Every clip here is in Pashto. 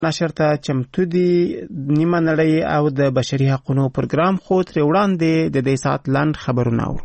نشر ته چمتو دي نیمه نړۍ او د بشري حقوقو پروګرام خو تر وړاندې د دې سات لاند خبرونه اورو.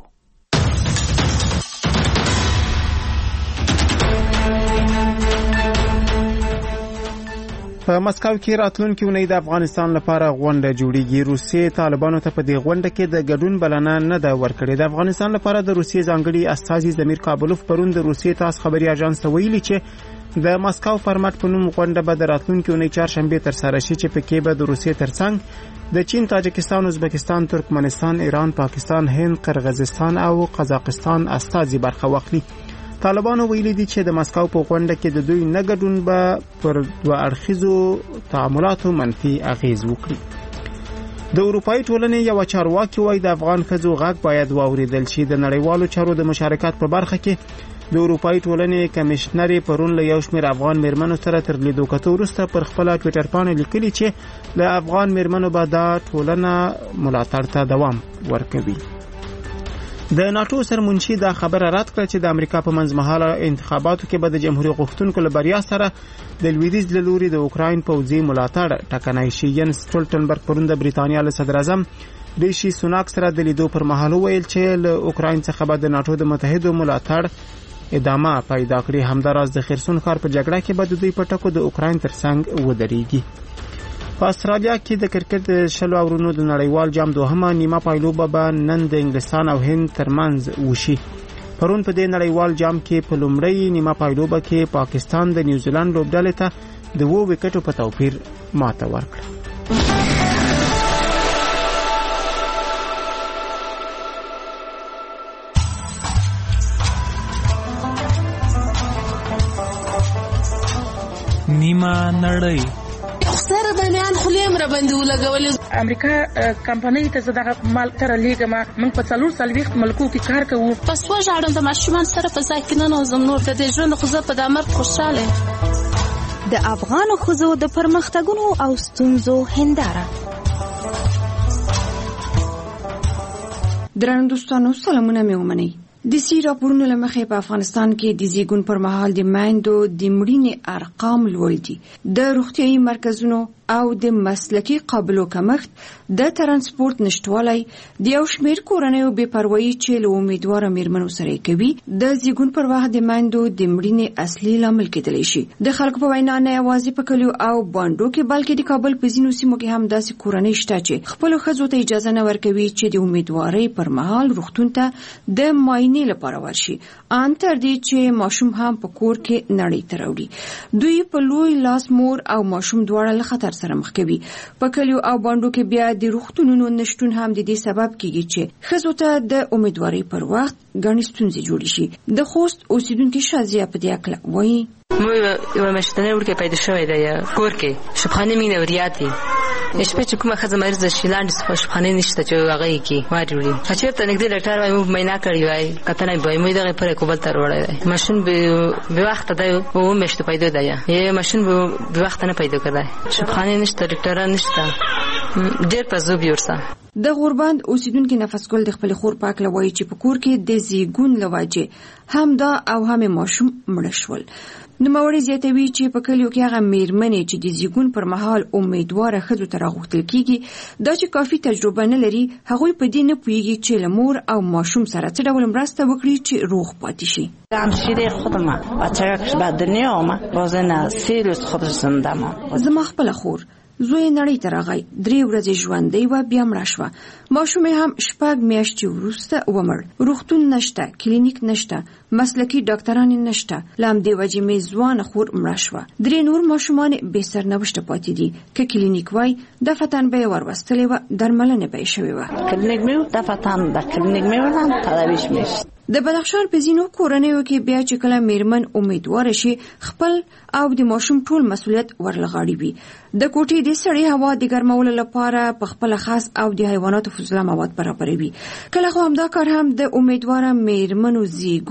په مسکو کې راتلونکي اونۍ د افغانستان لپاره غونډه جوړیږي. روسیې طالبانو ته په دې غونډه کې د ګډون بلنه نه ده ورکړې. د افغانستان لپاره د روسیې ځانګړي استازي زمیر کابلوف پرون د روسیې تاس خبري اژانس ته ویلي چې د مسکو فارمټ په نوم غونډه به د راتلونکي اونۍ چهارشنبه ترسره شي چې پکې به د روسیې ترڅنګ د چین، تاجکستان، ازبکستان، ترکمنستان، ایران، پاکستان، هند، قرغیزستان او قزاقستان استازي برخه واخلي. طالبانو ویلي دي چې د مسکو په غونډه کې د دوی نه ګډون به پر دوه اړخیزو تعاملاتو منفي اغیز وکړي. د اروپאי ټولنې یو چارواکي وایي د افغان ښځو غږ باید واوریدل شي. د نړیوالو چارو د مشارکت په برخه کې د اروپאי ټولنې کمشنر پرون له یو شمېر افغان میرمنو سره تر لیدو کتو وروسته پر خپل ټوئیټر باندې لیکلي چې د افغان میرمنو به دا ټولنه ملاتړ ته دوام ورکوي. د ناتو سرمنشي دا خبره رد کړه چې د امریکا په منځمهاله انتخاباتو کې به د جمهوریت غوښتونکو له بریا سره د لویدیځ له لوري د اوکراین پوځي ملاتړ ټکنی شي. ینس سټولټنبرګ پرون د بریتانیا له صدر اعظم ریشي سوناک سره د لیدو پر مهال ویل چې له اوکراین څخه به د ناتو د متحدو ملاتړ ادامه پیدا کړي. همداراز د خرسون ښار په جګړه کې به د دوی په ټکو د اوکراین ترڅنګ ودرېږي. په استرالیا کې د کرکټ د شلو اورونو د نړیوال جام دوهمه نیمه پایلوبه به نن د انګلستان او هند ترمنځ وشي. پرون په دې نړیوال جام کې په لومړی نیمه پایلوبه کې پاکستان د نیوزیلند لوبډلې ته د 2 وکټو په توپیر ماته ورکړه. نیمه نړۍ سره بنیان خلیم را باندې ولګولې. امریکا کمپنۍ ته زداغه مال تر لیګما موږ په 440 ملکو کې کار کوو. پس وژاړم د ماشومان سره په ځای کې نه نوزم نور د دې ژوند خو زه په دامر خوشاله. د افغان ښځو د پرمختګونو او ستونزو هنداره. درنو دوستانو سلامونه مې ومنئ. د سی راپورونو لمخې په افغانستان کې د زیږون پر مهال د میندو د مړینې ارقام لوړ دي. د روغتیايي مرکزونو او د مسلکي قابلو کمښت، د ترانسپورت نشټوالی، د یو شمېر کورنیو بې پروایي چې له امیدواره میرمنو سره کوي د زیږون پر وخت د میندو د مړینې اصلي لامل کېدلی شي. د خلکو په وینا نه یوازې په کلیو او بانډو کې بلکې د کابل په ځینو سیمو کې هم داسې کورنۍ شته چې خپلو ښځو ته اجازه نه ورکوي چې د امیدوارۍ پر مهال روغتون ته د معاینې لپاره ورشي، ان تر دې چې ماشوم هم په کور کې نړۍ ته راوړي. دوی په لوی لاس مور او ماشوم دواړه له خطر سره مخ کوي. په کلیو او بانډو کې بیا د روغتونونو نشټون هم د دې سبب کیږي چې ښځو ته د امیدوارۍ پر وخت ګڼې ستونزې جوړې شي. د خوست اوسیدونکي شازیه په دې اړه وایي: مو یو مشتنه ورکه پیدا شوې ده کور کې شپخانه مینه وریاتي شپه چې کومه خزه مریض شي لاندې شپخانه نشته چې هغه کې ماډوري چې ته نګدي ډاکټر وایي مو مینا کړی وای کته نه وای مو دغه پر کوبل تر وړای ماشين به وخت ده او مشته پیدا ده یا ماشين به وخت نه پیدا کړای شپخانه نشته ډاکټر نشته ډېر پزو بیورسه. د غوربند اوسیدونکو نفس ګل د خپل خور پاک لوي چې په کور کې د زیګون لواجه هم دا او هم ماشوم مړ شول. نو موري زیاتوي چې په کلیو کې هغه میرمنې چې د زیګون پر مهال امیدواره ښځو ته راغوښتل کیږي دا چې کافي تجربه نه لري، هغوی په دې نه پوهیږي چې له مور او ماشوم سره څه ډول مرسته وکړي چې روغ پاتې شي. همشیره خودم بچه‌اش به دنیا آمد بازن 3 روز خودش زنده ماند. زما خپل خور زوی نړۍ ته راغی، 3 ورځې ژوندۍ و بیا مړه شوه. ماشوم هم 4 میاشتې وروسته ومړ. روغتون نشته، کلینیک نشته، مسلکي ډاکټران نشته. لام دی وجې مې ځوان خور مړه شوه. 3 نور ماشومان به سرنوشت پاتې دي. که کلینیک وای دفتن به وروستلې و درملنه به شوی و. کلینیک مې دفتن د کلینیک مې وران تداویش میشد. د بدخشان په ځینو کورنیو کې بیا چې کله میرمن امیدواره شي خپل او د ماشوم ټول مسؤلیت ورلغاړي وي. د کوټې د سړې هوا د ګرمولو لپاره په خپل خاص او د حیواناتو فضله مواد برابروي. کله خو همدا کار هم د امیدواره میرمنو زیګون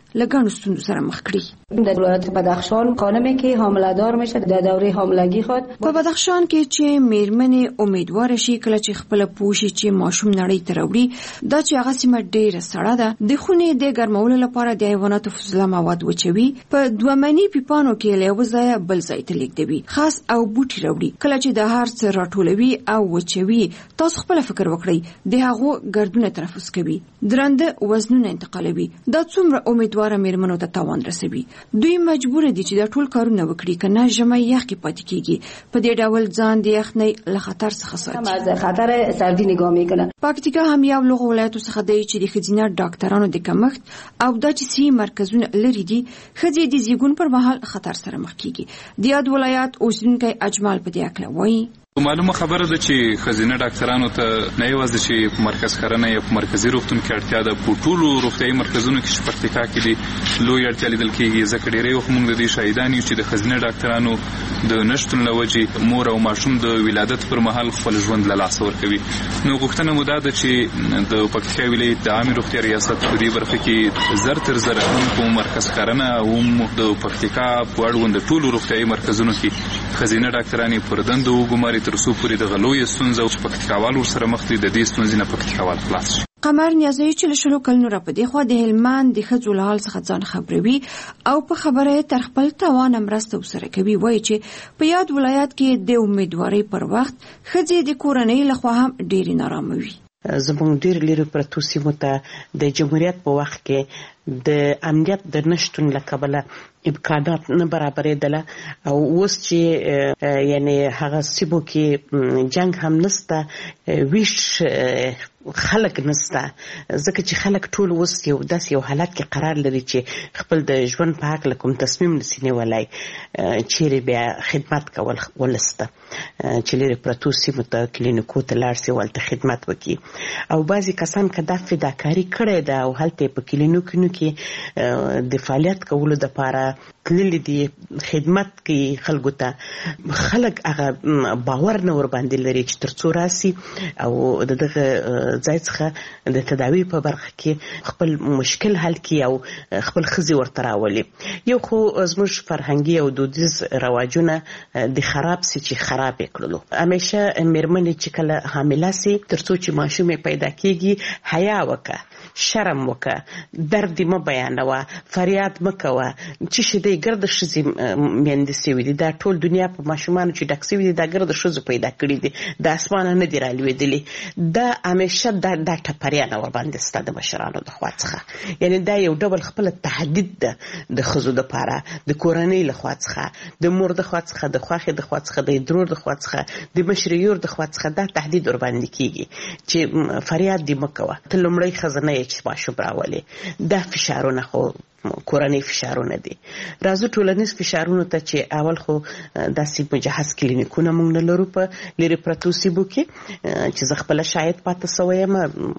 لګڼو ستونزو سره مخ کړي. در ولایت بدخشان خانمی که حامله دار میشه در دوره حاملگی خود په بدخشان کې چې میرمنې امیدوار شي کله چې خپل پوښي چې ماشوم نړۍ ته راوړي دا چې هغه سیمه ډیره سړه ده د خونې د ګرمولو لپاره د حیواناتو فضله مواد وچوي په دوه منی پیپانو کې له یو ځای بل ځای ته لیږدوي خاص او بوټي راوړي کله چې د هر څه راټولوي او وچوي تاسو خپل فکر وکړئ د هغو ګردونه تنفس کوي درنده وزنونه انتقالوي دا څومره امیدواره میرمنو ته تاوان رسوي دوی مجبور دي چې دا ټول کارونه وکړي کنه ژمی یخ کې پاتې کیږي په دې ډول ځان د یخنۍ له خطر څخه ساتي از خطر سردی نگاه میکنه. پکتیکا هم یو له ولایتو څخه دی چې د ښځینه ډاکټرانو د کمښت او د صحي مرکزونو لري دي ښځې د زیږون پر مهال خطر سره مخ کیږي. د یاد ولایت اوسیدونکي اجمال په دې اړه وایي معلومه خبره ده چې ښځینه ډاکټرانو ته نه یوازې چې په مرکز کرنه یا په مرکزي روغتون کې اړتیا ده په ټولو روغتیایي مرکزونو کې چې پکتیکا کې دي لوی اړتیا لیدل کېږي ځکه ډېری وخت موږ د دې شاهدان یو چې د ښځینه ډاکټرانو د نشتون له وجې مور او ماشوم د ولادت پر مهال خپل ژوند له لاسه ورکوي. نو غوښتنه مو دا ده چې د پکتیکا ولایت د عامې روغتیا ریاست په دې برخه کې زر تر زر په مرکز کرنه او د پکتیکا په اړوند ټولو روغتیایي مرکزونو کې ښځینه ډاکټرانې پر دندو وګماري تر څو پورې د غلوی ستونزه چې پکتیکاوال ورسره مخ دي د دې ستونزې نه پکتیکاوال خلاص شي. قمر نیازی چې له شلو کلونو را په دې خوا د هلمند د ښځو له حال څخه ځان خبروي او په خبره تر خپل توان مرسته ورسره کوي. وایي چې په یاد ولایت کې د امیدوارۍ پر وخت ښځې د کورنۍ لخوا هم ډېرې نارامه وي. زموږ ډېر لرې پرتو سیمو ته د جمهوریت په وخت کې د امنیت د نشتون له کبله امکانات نه برابرېدله او اوس چې یعنی هغه سیمو کې جنگ هم نسته ویش خلک نسته ځکه چې خلک ټول اوس یو داسې یو حالت کې قرار لري چې خپل د ژوند په هکله کوم تصمیم نسي نیولی چیرې بیا خدمت کول ولسته چې لرې پرتو سیمو ته کلینیکو ته لاړ سي هلته خدمت وکړي او بعضې کسان که دا فداکاري کړې ده او هلته یې په کلینیکونو کې د فعالیت کولو دپاره تللی دي خدمت کوي خلکو ته خلک هغه باور نه ورباندې لري چې تر څو راسي او د دغه ځای څخه د تداوی په برخه کې خپل مشکل حل کړي او خپل ښځې ورته راولي. یو خو زموږ فرهنګي او دودیز رواجونه د خراب سي چې خراب یې کړلو. همیشه میرمنې چې کله حامله سي تر څو چې ماشوم یې پیدا کېږي حیا وکړه شرم وکړه درد دې مه بیانوه فریاد مه کوه چې شي دی ګرده ښځې میندې سوي دي دا ټول دنیا په ماشومانو چې ډک سوي دي دا ګرده ښځو پیدا کړي دي د اسمانه نه دي رالوېدلي دا همیشه دا ټپریانه ورباندې سته د مشرانو د خوا څخه یعنی دا یو ډول خپله تهدید ده د ښځو دپاره د کورنۍ له خوا څخه د مور د خوا څخه د خوښې د خوا څخه د درور د خوا څخه د مشرې یور د خوا څخه دا تهدید ورباندې کېږي چې فریاد دې مه کوه ته لومړی ښځه نه یې چې ماشوم راولې. دا فشارونه خو کورنۍ فشارونه دي. راځو ټولنیز فشارونو ته چې اول خو داسې مجهز کلینیکونه موږ نه لرو په لرې پرتو سیمو کې چې زه خپله شاید پاتې سوی یم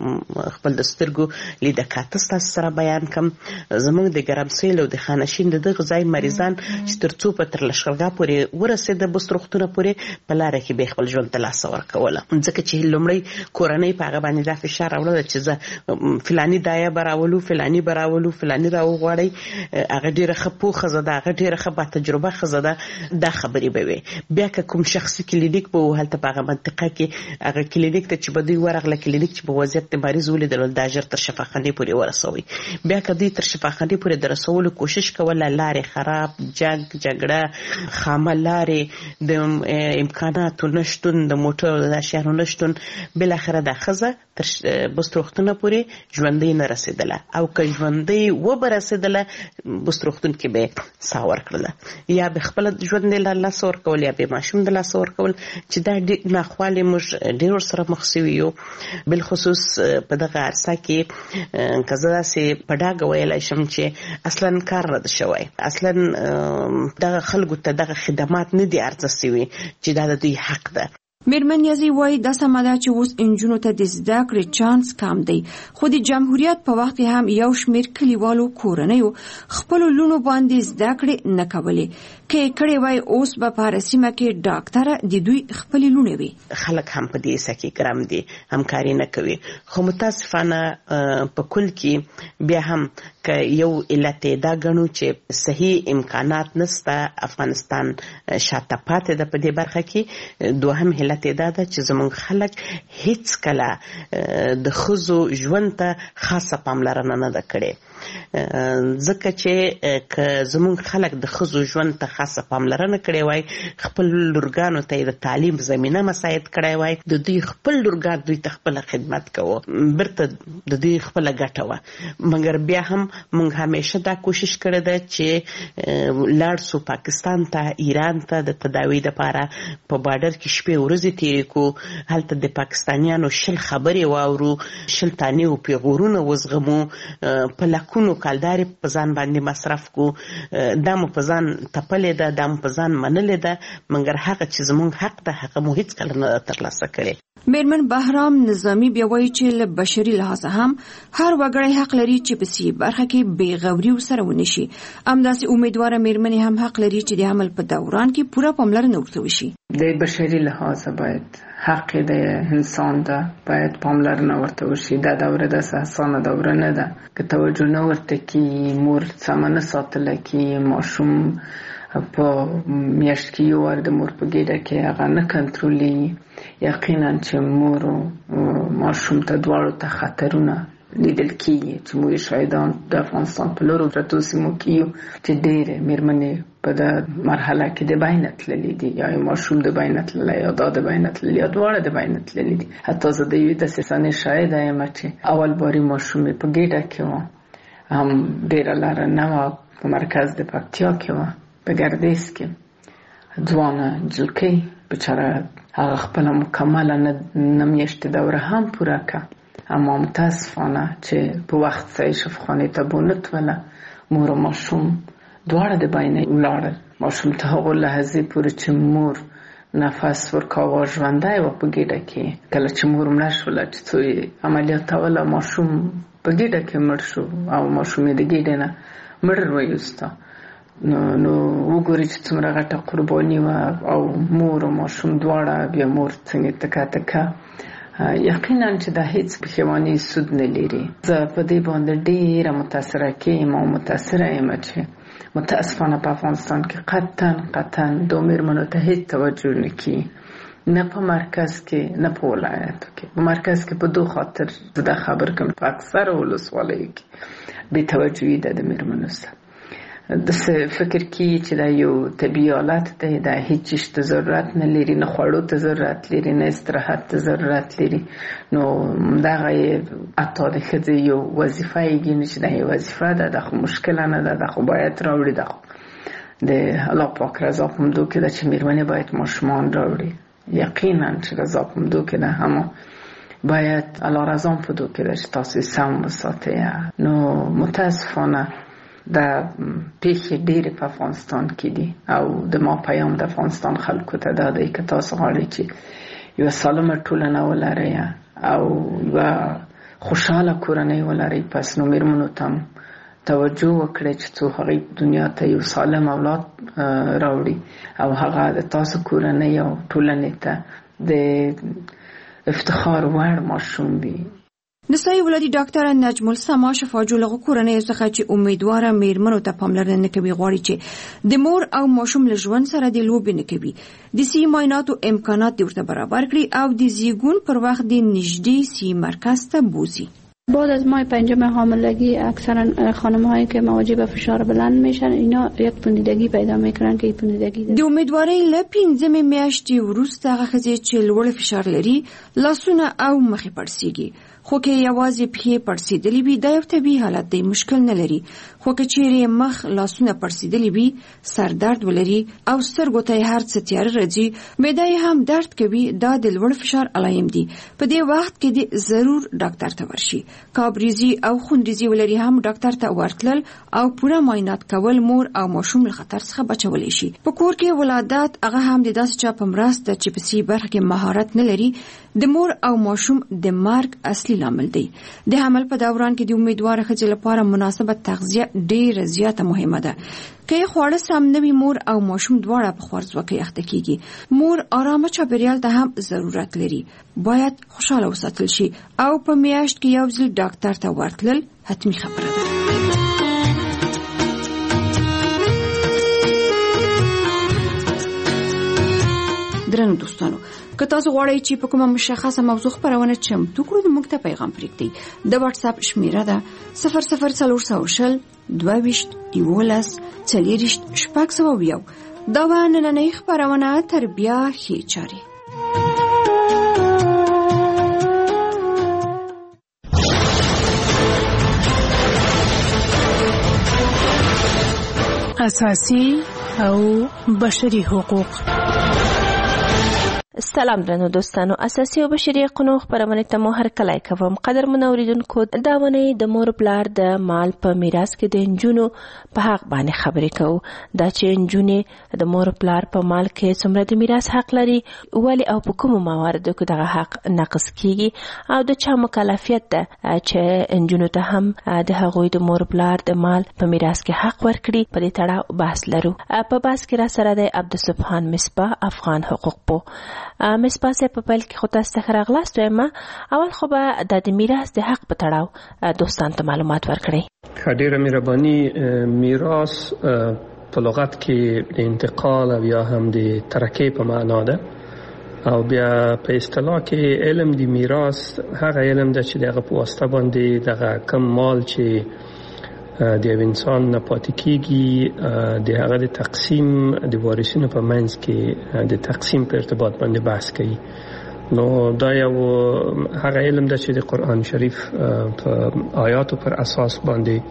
خپل د سترګو لیده کاته ستاسو سره بیان کم. زموږ د ګرمسیل او د خانشین د دغه ځای مریضان چې تر څو په تر لښکرګاه پورې ورسېده بست روغتونه پورې په لاره کې به خپل ژوند ته لاسه ورکوله ځکه چې لومړی کورنۍ په هغه باندې دا فشار راوړله چې زه فلاني دایه به راولو فلاني به راولو فلاني راوغواړئ هغه ډېره ښه پوه ښځه ده هغه ډېره ښه با تجربه ښځه ده دا خبرې به وي. بیا که کوم شخصي کلینیک به و هلته په هغه منطقه کې هغه کلینیک ته چې به دوی ورغله کلینیک چې په وضعیت د مریض ولیدل دا ژر تر شفاخانې پورې ورسوئ. بیا که دوی تر شفاخانې پورې د رسولو کوشش کوله لارې خراب جنګ جګړه خامه لارې د امکاناتو نشتون د موټرو د اشیانو نشتون بالاخره دا ښځه تر بست روغتونه پورې ژوندۍ نه رسېدله او که ژوندۍ وبه رسېدله بست روغتون کې به یې ساه ورکړله یا به خپله ژوند د لاسه ورکول یا به ماشوم د لاسه ورکول چې دا ناخوالې موږ ډېر ورسره مخ سوي یو. بالخصوص په دغه عرصه کې که زه داسې په ډاګه ویلی شم چې اصلا کار رد شوی اصلا دغه خلکو ته دغه خدمات نه دي عرضه سوي چې دا د دوی حق ده. میرمن یازی وایي دا سمه ده چې اوس انجونو ته د زده کړې چانس کم دی، خو د جمهوریت په وخت هم یو شمیر کلیوالو کورنیو خپلو لونو باندې زده کړې نه کولې. که یې کړې وای اوس به په هره سیمه کې ډاکټره د دوی خپلې لونې وي. خلک هم په دې سکه ګرام دي، همکاري نه کوي، خو متاسفانه په کل کې بیا هم که یو علت دا ګڼو چې صحیح امکانات نسته، افغانستان شاته پاتې ده په دې برخه کې. دوهم علت دا ده چې زموږ خلک هیڅ کله د ښځو ژوند ته خاصه پاملرنه نه ده کړې، ځکه چې که زموږ خلک د ښځو ژوند ته خاصه پاملرنه کړې وای، خپل لورګانو ته د تعلیم زمینه مساعد کړی وای، د دوی خپل لورګان دوی ته خپل خدمت کوو، برته د دوی خپل ګټه وه. مګر بیا هم موږ همیشه دا کوشش کړی ده چې لاړ سو پاکستان ته، ایران ته د تداوی لپاره. په بارډر کې شپې ورځې تېرې کو، هلته د پاکستانیانو 20 خبرې واورو، 20 تانې او پیغورونه وزغمو، په لکونو کالدارې په ځان باندې مصرف کو. دا مو په ځان تپلې ده، دا مو په ځان منلې ده، مګر هغه چې زموږ حق ده هغه مو هیڅ کله نه ترلاسه کړی. میرمن بهرام نظامی بیا وایي چې له بشري لحاظه هم هر وګړی حق لري چې په سي برخه کې بې غوري ورسره ونشي. همداسې امیدواره میرمنې هم حق لري چې د حمل په دوران کې پوره پاملرنه ورته وشي. د بشري لحاظه باید حق د انسان ده، باید پاملرنه ورته وشي. دا دوره داسې اسانه دوره نه ده که توجه نه ورته کړي، مور سمه نه ساتله کړي، ماشوم په میاشت کې یو وار د مور په ګېډه کې هغه نه کنټرولېږي. یقینا چې مور او ماشوم ته دواړو ته خطرونه لیدل کېږي چې موږ شاهدان د افغانستان په لورو پرتو سیمو کې یو چې ډېرې مېرمنې په دا مرحله کې د بینه تللې دي، یا ماشوم د بینه تللی یا دا د بینه تللی یا دواړه د بینه تللي دي. حتی زه د یوې داسې صحنې شاهده یم چې اول باري ماشوم یې په ګېډه کې وه، هم ډېره لاره نه وه، په مرکز د پکتیا کې وه، په ګردیز کې. ځوانه نجلکۍ بچاره هغه خپله مکمله نه میاشتې دوره هم پوره که، اما متاسفانه چې په وخت سړی شفاخانې ته بونتوله، مور و ماشوم دواړه د بینه ولاړل. ماشوم ته هغو لحظې پورې چې مور نفس ورکاوه ژوندی وه په ګېډه کې. کله چې مور مړه شوله چې څو یې عملیاتوله، ماشوم په ګېډه کې مړ شو او ماشوم یې د ګېډې نه مړ ویوسته. نو وګورئ چې څومره غټه قرباني وه، او مور او ماشوم دواړه، بیا مور څنګه تکه تکه. یقینا چې دا هیڅ پښیماني سود نه لري. زه په دې باندې ډېره متاثره کېږم او متاثره یم چې متاسفانه په افغانستان کې قطعا د مېرمنو ته هیڅ توجه نه کېږي، نه په مرکز کې نه په ولایاتو کې. په مرکز کې په دو خاطر زه دا خبر کوم، په اکثره ولسوالیو کې بې توجهي ده د مېرمنو سره. داسې فکر کېږي چې دا یو طبیعي حالت دی، دا هیڅ چیز ته ضرورت نه لري، نه خوړو ته ضرورت لري، نه استراحت ته ضرورت لري. نو دغه یې حتی د ښځې یو وظیفه یې ګڼي چې دا یې وظیفه ده، دا خو مشکله نه ده، دا خو باید راوړي، دا خو د الله پاک رضا په مدو کې ده چې مېرمنې باید ماشومان راوړي. یقینا چې رضا په مدو کې ده، اما باید الله رضا په مدو کې ده چې تاسو یې سم وساتئ. نو متاسفانه دا پیښې ډېرې په افغانستان کې دي، او د ما پیام د افغانستان خلکو ته دا دی که تاسو غواړئ چې یوه سالمه ټولنه ولرئ او یوه خوشحاله کورنۍ ولرئ، پس نو مېرمنو ته هم توجه وکړئ چې څو هغوی دنیا ته یو سالم اولاد راوړي، او هغه د تاسو کورنۍ او ټولنې ته د افتخار وړ ماشوم وي. نسایي ولادي ډاکټره نجم السما شفاجو له کورنۍ څخه چې امیدواره مېرمنو ته پاملرنه نه کوي غواړي چې د مور او ماشوم له ژوند سره د لوبې نه کوي، د سی معایناتو امکانات دې ورته برابر کړي او د زیږون پر وخت د نږدې سی مرکز ته بوزي. بعد از ماه پنجم حاملگی اکثرا خانم‌هایی که مواجه به فشار بلند میشن اینا یک پوندیدگی پیدا میکنن که این پوندیدگی د امیدوارۍ له 5 میاشتې وروسته هغه ښځې چې لوړ فشار لري لاسونه او مخې پړسیږي، خو که یوازې پښې پړسېدلې وي دا یو طبیعي حالت دی، مشکل نه لري. خو که چیرې مخ لاسونه پړسېدلې وي، سر درد ولري او سترګو ته هر څه تیاره راځي، معده هم درد کوي، دا د لوړ فشار علایم دي. په دې وخت کې د ضرور ډاکټر ته ورشي. کابریزي او خوندریزي ولري هم ډاکټر ته ورتلل او پوره معاینات کول مور او ماشوم له خطر څخه بچولی شي. په کور کې ولادت هغه هم د داسې چا په مرسته چې په سي برخه کې مهارت نه لري د مور او ماشوم د مرګ اصلي لامل دی. د حمل په دوران کې د امیدوار ښځې لپاره مناسبه تغذیه ډېره زیاته مهمه ده. که خواړه سم نه وي مور او ماشوم دواړه په خوارځواکۍ اخته کیږي. مور آرامه چاپیریال ته هم ضرورت لري. باید خوشاله وساتل شي او په میاشت کې یو ځل ډاکټر ته ورتلل حتمی خبره ده. درنو دوستانو، که تاسو غواړئ چې په کومه مشخصه موضوع خبرونه چمتو کړو، موږ ته پیغام پرېږدئ. د واتس اپ شمیره ده 0040 22 11 40 دا و نننۍ خبرونه تر بیا ښې چارې. اساسي او بشري حقوق. سلام درنو دوستانو، اساسي او بشري حقوقو خبرونه ته مو هر کله کوم. قدر منوریدونکو، دا ونی د مور بلار د مال په میراث کې د انجونو په حق باندې خبرې کوو. دا چې انجونې د مور بلار په مال کې څومره د میراث حق لري، ولی او په کومو مواردو کې دغه حق ناقص کیږي، او د چا مکلفیت ده چې انجونو ته هم د هغوی د مور بلار د مال په میراث کې حق ورکړي. په دې تړاو بحث لرو. په بحث کې را سره د عبدالسبحان مصباح، افغان حقوق پو. مصباح صاحب په پیل کې خو تاسو ته راغلاست، اول خو به د میراث د حق په تړاو دوستان ته معلومات ورکړئ. ډیره مهرباني. میراث په لغت کې د انتقال او یا هم د ترکه په معنا ده، او بیا په اصطلاح کې علم د میراث هغه علم ده چې دغه په واسطه باندې دغه کم مال چې د انسان نه پاتې کیږي د هغه د تقسیم د وارثینو په منځ کې د تقسیم په ارتباط باندې بحث کوي. نو دا یو هغه علم ده چې د قرآن شریف په آیاتو پر اساس باندې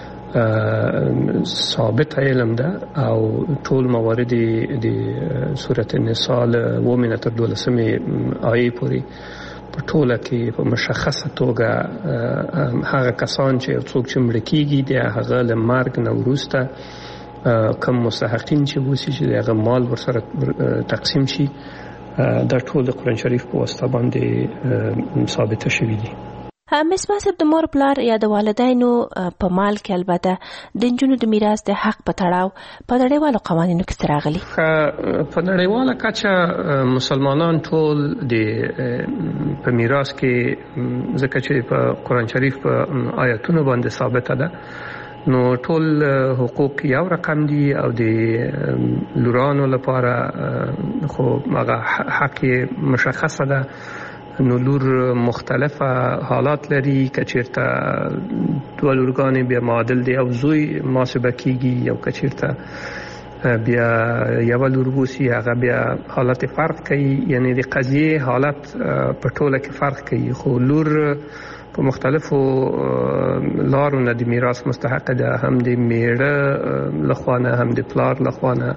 ثابت علم ده، او ټول موارد د سورۃ النساء ومنه تر 12 آیې پورې په ټوله کې په مشخصه توګه هغه کسان چې څوک چې مړ کیږي د هغه له مرګ نه وروسته کم مستحقین چې وسی چې هغه مال ورسره تقسیم شي، دا ټول د قرآن شریف په واسطه باندې ثابت شوی دي. مصباح صاحب، د مور پلار یا د والدینو په مال کې البته د نجونو د میراث د حق په تړاو په نړیوالو قوانینو کې څه راغلي؟ په نړیواله کچه مسلمانان ټول د په میراث کې ځکه چې په قرآن شریف په آیاتونو باندې ثابته ده، نو ټول حقوق یو رقم دي، او د لورانو لپاره خو هغه حق مشخصه ده. نو لور مختلفه حالات لري، کچیرته دوه لورګانې بیا معادل دي او زوی محاسبه کیږي، یو کچیرته بیا یو لور وسی هغه بیا حالت فرق کوي، یعنی د قضیه حالت په ټوله کې فرق کوي. خو لور په مختلفو لارو نه د میراث مستحق ده، هم د میړه لخوانه هم د پلار لخوانه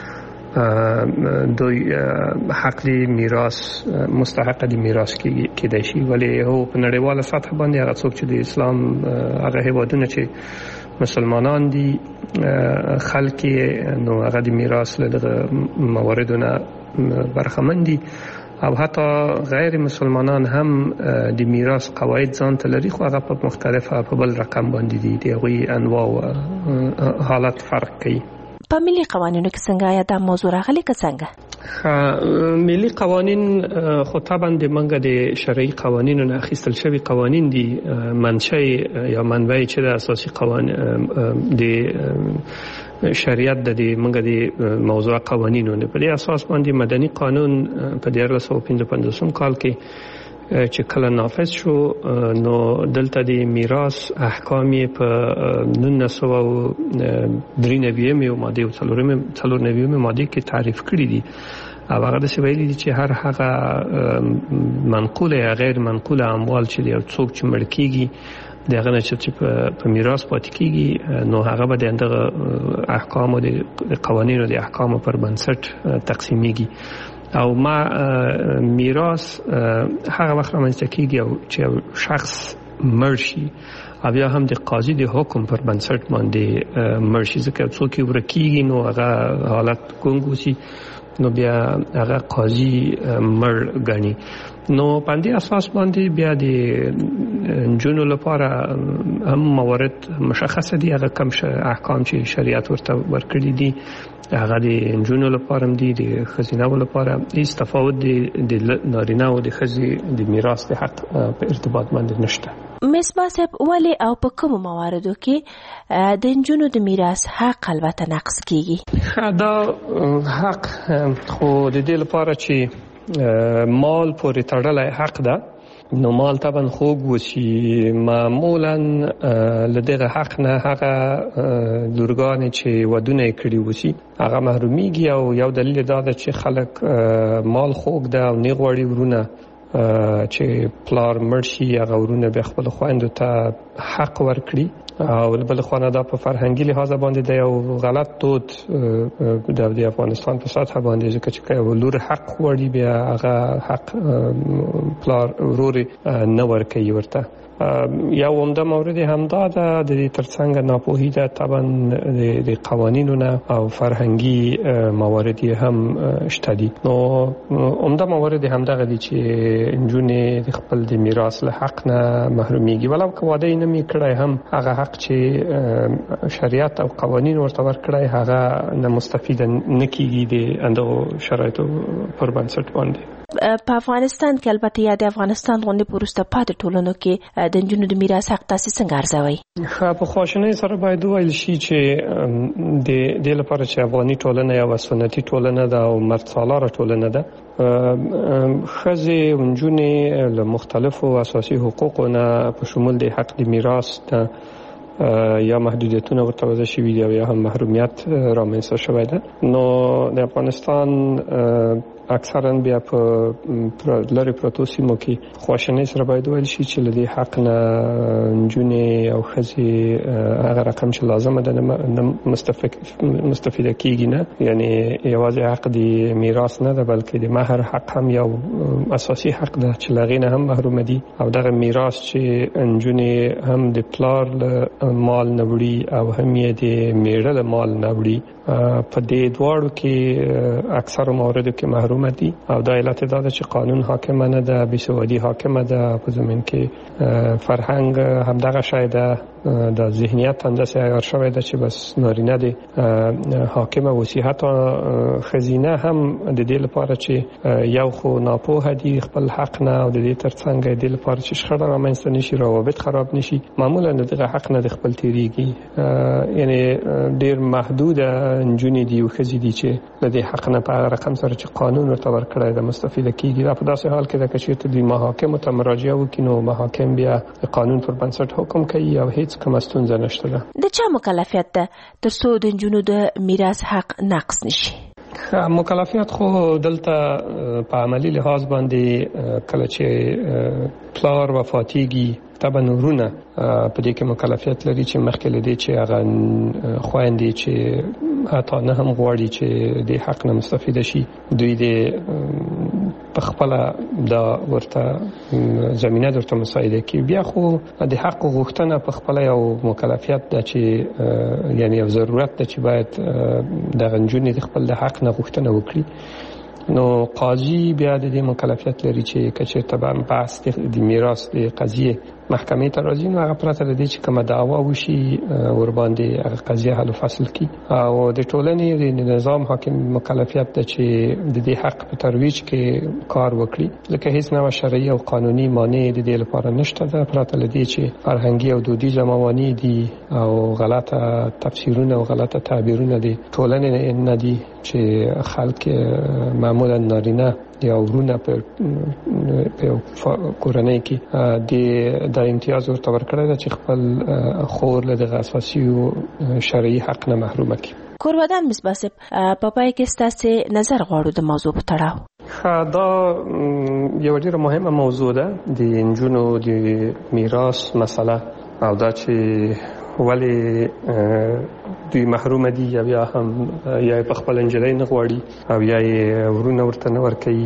دوی حق دی میراث مستحق دی میراث کېدای شي. ولی هو په نړیواله سطح باندې هغه څوک چې د اسلام هغه هیوادونه چې مسلمانان دي خلک، نو هغه د میراث له مواردونه برخمن دي، او حتی غیر مسلمانان هم د میراث قواعد ځان ته لري، خو هغه په مختلفه په بل رقم باندې دي، د هغوی انواع او حالات فرق کوي. په ملي قوانینو کې څنګه یا دا موضوع راغلی که څنګه؟ ملي قوانین خو طبعا د منګه د شرعي قوانینو نه اخیستل شوی قوانین دي. منشأ یا منبع چې د اساسي قوانین د شریعت د منګه د موضوع قوانینو نه، په دې اساس باندې مدني قانون په 1955 کال کې چې کله نافذ شو، نو دلته د میراث احکام په 1993 ماده او 490 ماده کې تعریف کړی دي، او هغه د ویلي دي چې هر هغه منقوله یا غیر منقوله اموال چې یو څوک چې مړ کیږي دغه نه چې په میراث پاتې کیږي، نو هغه به د احکام او د قوانینو د احکام پر بنسټ تقسیمیږي. او ما میراث هغه وخت رامنځته کیږي چې شخص مرشي او یا هم د قاضي د حکم پر بنسټ باندې مرشي ځکه څوک ورکیږي نو هغه حالت ګونګوسی نو بیا هغه قاضي مر غني نو باندې اساس باندې بیا د جنو لپاره هم موارد مشخصه دي هغه کوم احکام چې شریعت ورته ورکړي دي هغه د جنو لپاره هم دي د خزینه لپاره هیڅ تفاوت دي د نارینه او د خزي د میراث د حق په ارتباط باندې نشته مصباح صاحب ولی او په کوم مواردو کې د جنو د میراث حق البته نقص کیږي دا حق خو د دې لپاره چې مال پورې تړلای حق ده نو مال طبعا خوږ وسی معمولا لدغه حق نه هغه لورګان چې ودونه کړی وسی هغه محرومیږي او یو دلیل دا ده چې خلک مال خوږ ده او نه غواړي ورونه چې پلار مرشي هغه ورونه به خپل خويندو ته حق ورکړي او بل خو نه دا په فرهنګي لحاظ باندې د یو غلط دود د افغانستان په سطح باندې چې ولور حق وړي بیا هغه حق پلار وروري نه ورکوي ورته یا عمده مورد همدا ده د ترڅنګ ناپوهی ده طبعا د قوانینو نه او فرهنګي موارد هم شته دي نو عمده موارد همدغه دي چې انجونې د خپل د میراث له حق نه محرومیږي ولو که واده نه می کړای هم هغه حق چې شریعت او قوانین ورته ورکړای هغه نه مستفید نه کیږي د اندغه شرایطو پر بنسټ باندې په افغانستان کې البته یا د افغانستان غونډې پروسته پاتې ټولنو کې د جنونو د میراث حق تاسو څنګه ارزوي؟ په خواشنۍ سره باید وویل شي چې د لپاره چې افغاني ټولنه یا سنتي ټولنه ده او مرد سالاره ټولنه ده خزي ونجونې له مختلفو اساسي حقوقونو په شمول د حق د میراث یا محدودیتونه ورته وضع شوي دي او یا هم محرومیت رامنځته شوی ده نو د افغانستان اکثرا بیا په لری پروتو سیمو کې خواشنۍ سره باید ویل شي چې لدی حق نه جنې او خزي هغه رقم چې لازم ده نه مستفیده کیږي نه یعنی یوازې حق دی میراث نه ده بلکې د مہر حق هم یو اساسي حق ده چې لغینه هم محروم دي او دغه میراث چې جنې هم د پلار مال نه وړي او هم یې د میړه له مال نه وړي په دې دواړو کې اکثر موارد کې محروم دي او دا علت دا چې قانون حاکم نه ده بیسوادي حاکم ده په زمين کې فرهنګ همدغه شای ده د ذهنیت اندازه عیار شوی ده چې بس نارینه دي حاکم وصیحت خزینه هم د دې لپاره چې یو خو ناپوه دي خپل حق نه او د دې ترڅنګ د دې لپاره چې شخړه رامنځته نشي روابط خراب نشي معمولا دغه حق نه د خپل تیریږي یعنی ډیر محدود انجونی دی او خزي دي چې د دې حق نه په رقم سره چې قانون ورته ورکړی د مستفیده کیږي په داسې حال کې د کچېته د محاکم ته مراجعه وکړي نو محاکم بیا د قانون پر بنسټ حکم کوي او هیڅ کوم ستونزه نشته ده د چا مکلفیت ده ترڅو د جنونو د میراث حق نقص نشي مکلفیت خو دلته په عملی لحاظ باندې کله چې پلار وفاتيږي طبعا ورونه په دې کې مکلفیت لري چې مخکې لدی چې هغه خويندې چې حتی نه هم غواړي چې د حق نه مستفید شي دوی د په خپل دا ورته زمينه درته مساعده کوي بیا خو د حق غوښتنه په خپل یو مکلفیت ده چې یعنی یو ضرورت ده چې باید د غنجونې د خپل د حق نه غوښتنه وکړي نو قاضي بیا د دې مکلفیت لري چې کچې طبعا بحث د میراث د قضیه محکمې ته راځي نو هغه پرته لري چې کومه دعوا وشي ور باندې هغه قضیه حل فصل کی او د ټولنې د نظام حاکم مکلفیت ده چې د دې حق په ترویج کې کار وکړي لکه هیڅ نوع شرعي او قانوني مانع د دې لپاره نشته ده پرته لري چې فرهنګي او دودیزه موانع دي او غلطه تفسیرونه او غلطه تعبیرونه دي ټولنې نه دي چې خلک معمولا نارینه یا ورونه په کورنۍ کې د امتیاز ورته ورکړی ده چې خپل خور له دغه اساسي او شرعي حق نه محرومه کړي. کوربدان مصباح صاحب په پای کې ستاسو نظر غواړو د موضوع په تړاو. دا یو ډیره مهمه موضوع ده د انجونو د میراث مسله او دا چې ولی دوی محروم دي یا هم یا په خپل انجلۍ نه غواړي او یا ورونه ورته نه ورکوي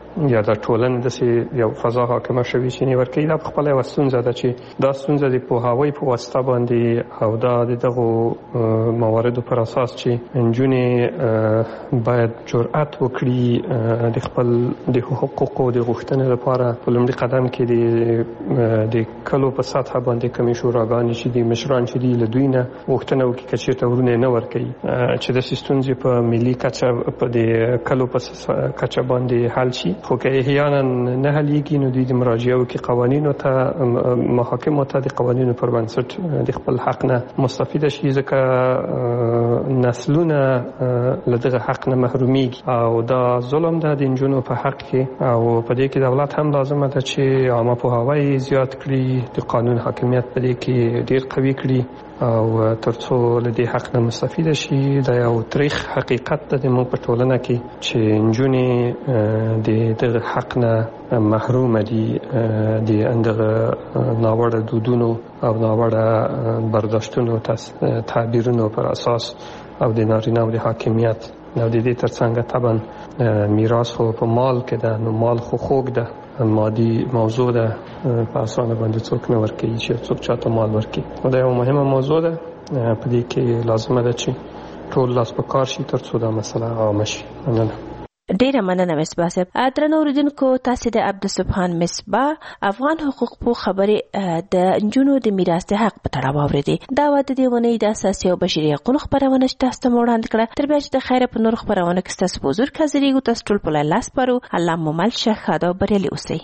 یا د ټولنې د یو فضا حاکمه شوي چې نیور کوي دا په خپل یو ستونزه ده چې دا ستونزه د پوهاوی په واسطه باندې او دا دغه مواردو پر اساس چې انجونې باید جرأت وکړي د خپل د حقوقو د غوښتنې لپاره په لومړي قدم کې د کلو په سطح باندې کمی شوراګانې چې د مشران چې دی له دوی نه غوښتنه وکړي چې چیرته ورونه نه ورکړي چې د ستونزې په ملي کچه په د کلو په کچه باندې حل شي خو که احیانا نه حلیږي نو دوی د مراجعه وکړي قوانینو ته محاکمو ته د قوانینو پر بنسټ د خپل حق نه مستفید شي ځکه نسلونه له دغه حق نه محرومیږي او دا ظلم ده د نجونو په حق کې او په دې کې دولت هم لازمه ده چې عامه پوهاوی زیات کړي د قانون حاکمیت په دې کې ډیر قوي کړي او ترڅو له دې حق نه مستفید شي دا یو تاریخ حقیقت ده د موږ په ټولنه کې چې نجونې د دغه حق نه محروم دي د اندغه ناوړه دودونو او ناوړه برداشتونو تعبیرونو پر اساس او د نارینه او د حاکمیت نو د دې ترڅنګ طبعا میراث خو په مال کې ده نو مال خو خوږ ده مادي موضوع ده په اسانه باندې څوک نه ورکوي چې څوک چاته مال ورکوي دا یو مهمه موضوع ده په دې کې لازمه ده چې ټول لاس په کار شي ترڅو دا مسله عامه شي. مننه. ډیره مننه مصباح صاحب. درنو اوریدونکو تاسو د عبدالسبحان مصباح افغان حقوق په خبرې د نجونو د میراث د حق په تړاو اوریدي. دا واده دی ونې د اساسي او بشري حقوقو خبرونه چې تاسو ته وړاندې کړه. تر بیا چې د خیره په نور خبرونه کې تاسو حضور حاضرېږو تاسو ټول په لاس پرو الله مو مل شه خاطر بریالي اوسئ.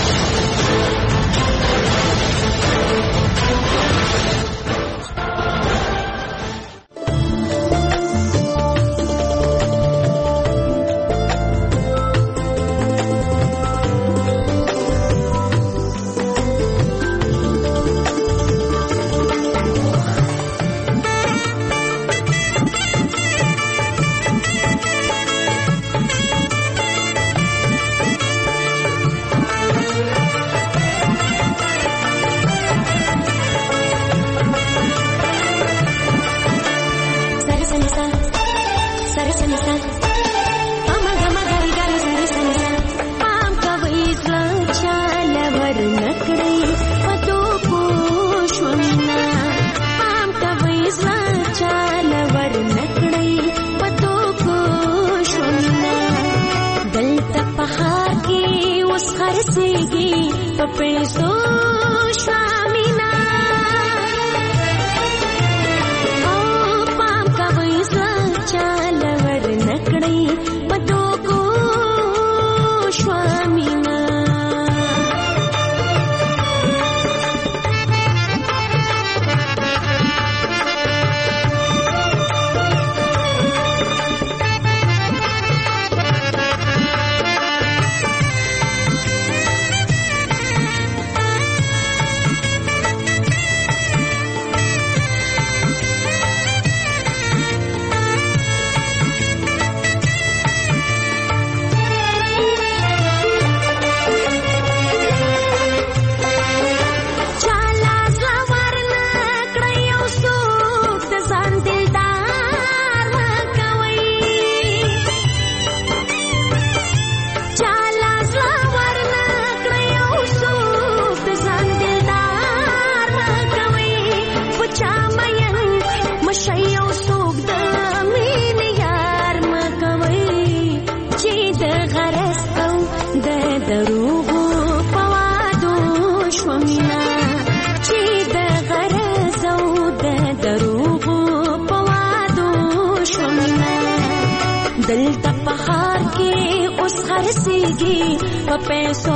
دلته په ښار کې اوس خرڅېږي په پیسو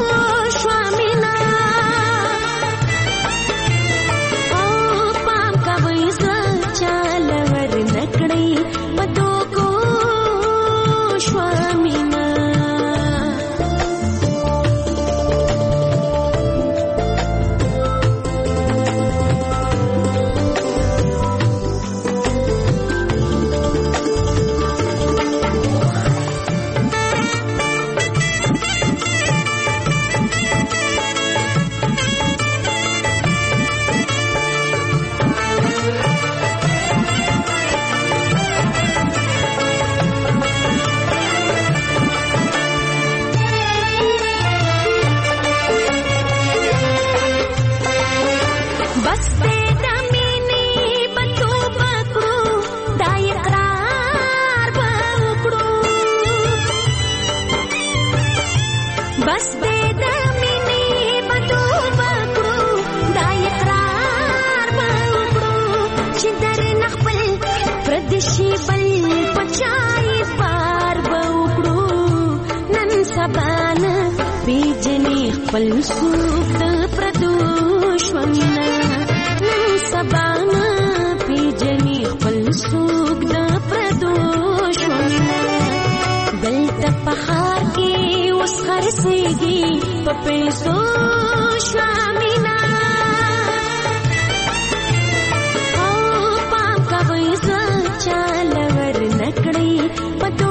شوه مینه او پام کوئ زړه چاله ور نه کړئ په توکو شوه مینه بس دې د مینې په توبه کړو دا اقرار به وکړو چې درنه خپل پردشي بل پچای پار به وکړو نن سبا نه پیژنې خپل څوک د پردو شومینه نن سبا نه پیژنې خپل څوک د پردو شومینه دلته په ښار کې اوس خرڅېږي په پیسو شومینه او پام کوئ زه چاله ور نه کړئ په